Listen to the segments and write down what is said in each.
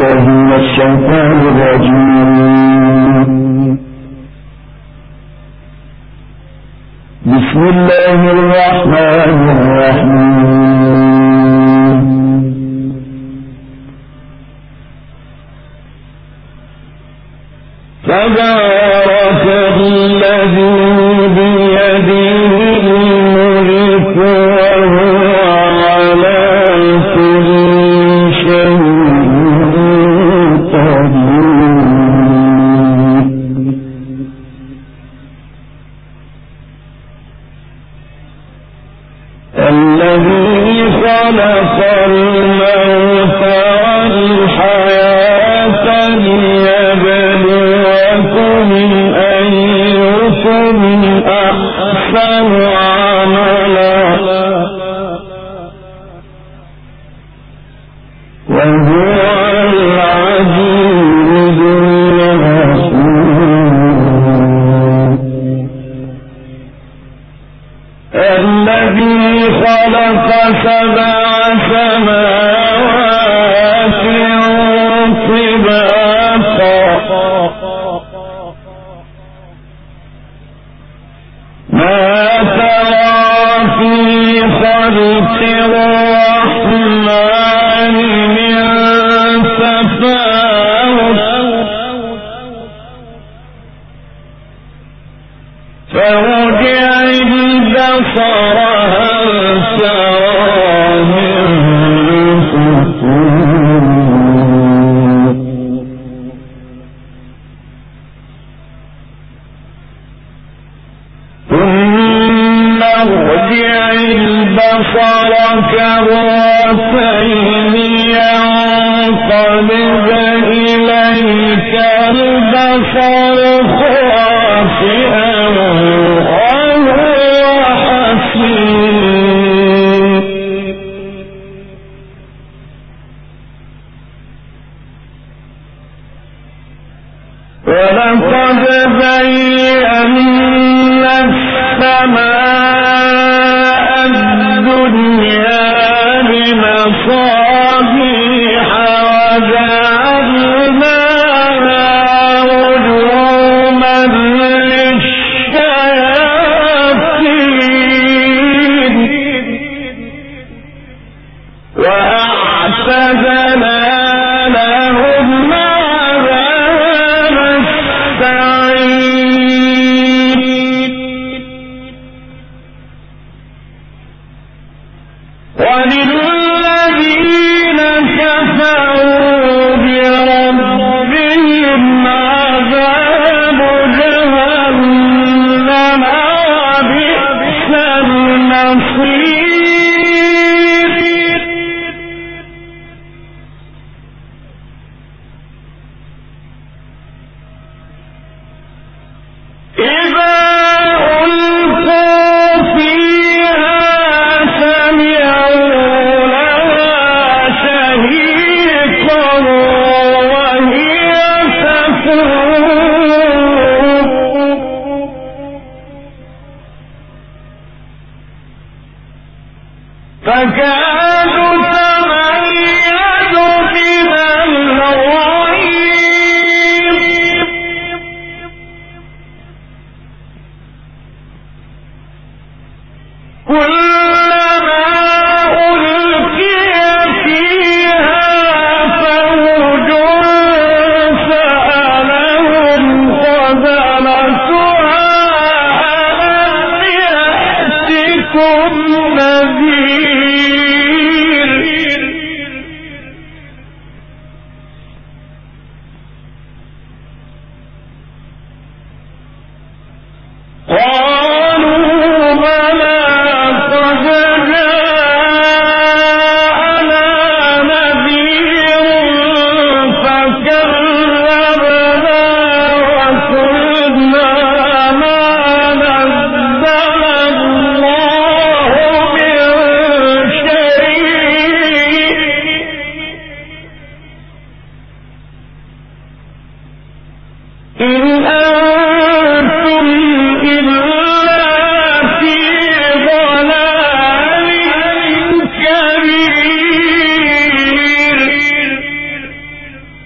بالله من الشيطان الرجيم. بسم الله الرحمن الرحيم. تبارك الذي بيده الملك وهو على كل شيء قدير. الذي خلق الموت والحياة ليبلوكم أيكم أحسن عملا وهو العزيز الغفور. الذي خلق سبع سماوات طباقا ما ترى في خلق الرحمن من تفاوت فارجع البصر هل ترى من فطور. ثم ارجع البصر كرتين ينقلب إليك البصر خاسئا وهو حسير. ولقد زينا السماء الدنيا بمصابيح وجعلناها رجوما للشياطين وأعتدنا لهم عذاب السعير. وللذين كفروا بربهم عذاب جهنم وبئس المصير. إذا ألقوا فيها سمعوا لها شهيقا وهي تفور تكاد تميز من الغيظ كلما ألقي فيها فوج سألهم خزنتها ألم يأتكم نذير. قالوا بلى قد جاءنا نذير فكذبنا وقلنا ما نزل الله من شيء إن أنتم إلا في ضلال كبير.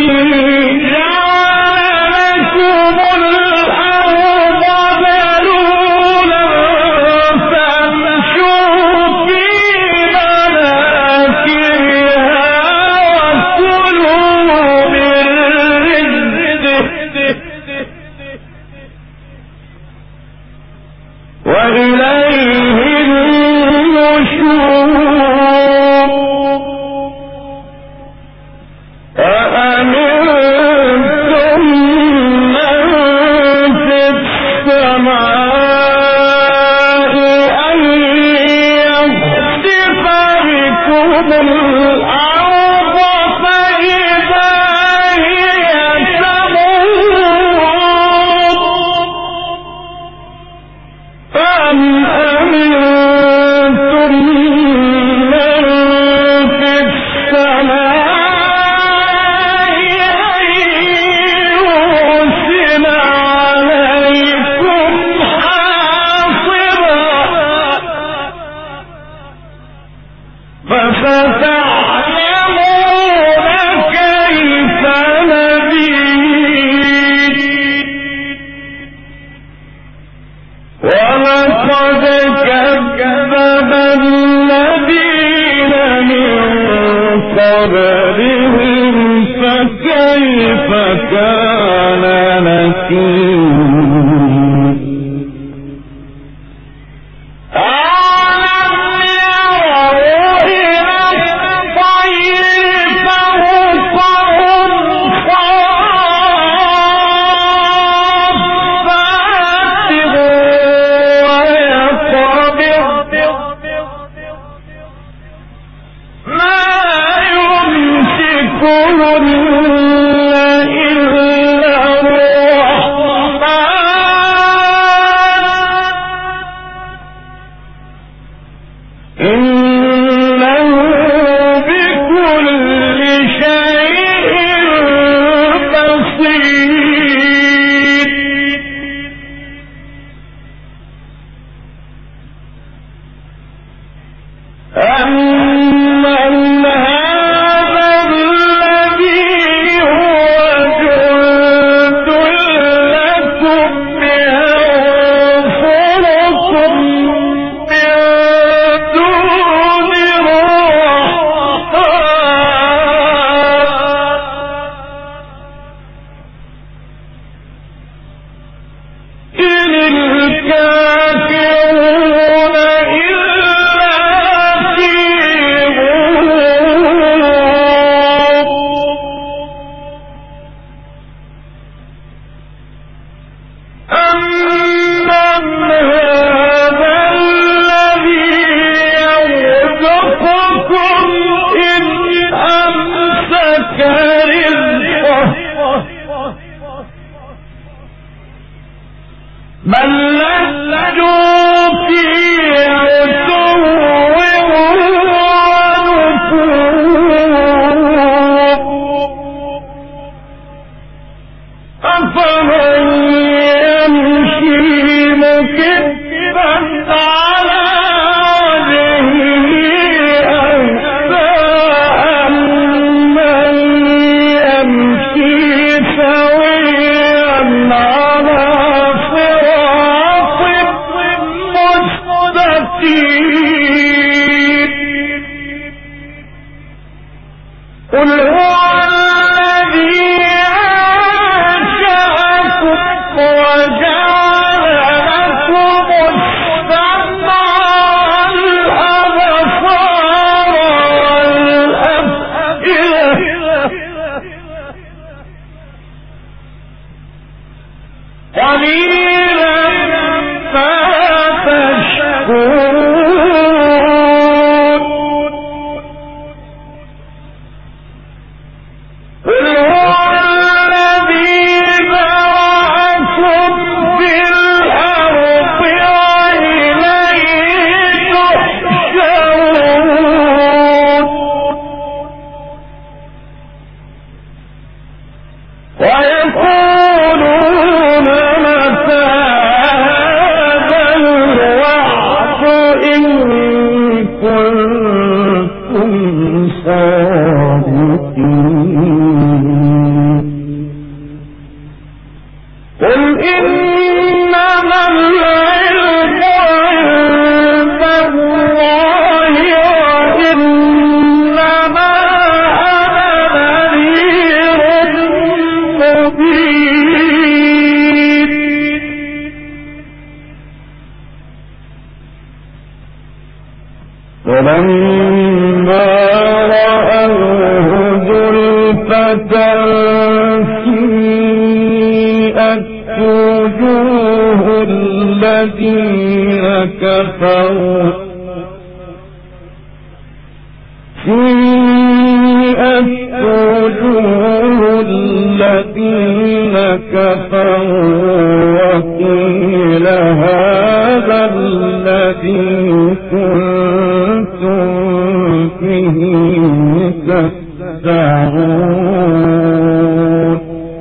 كنتم صادقين الذين كفروا وقيل هذا الذي كنتم به تستهزئون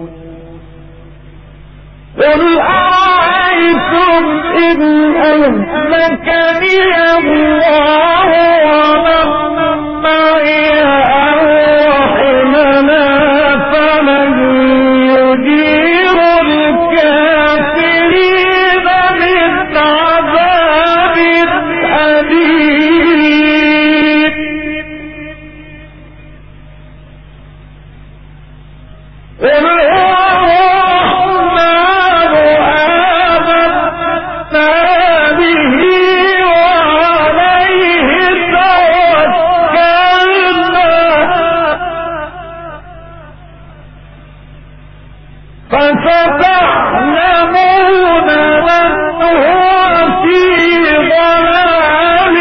قل أرأيتم إن أهلكني الله ومن معي أو رحمنا فمن يجير الكافرين من عذاب أليم قل فستعلمون من هو في ضلال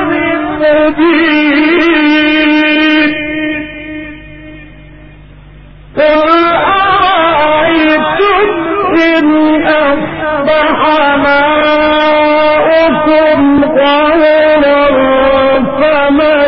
مبين قل أرأيتم إن أصبح ماؤكم غورا فمن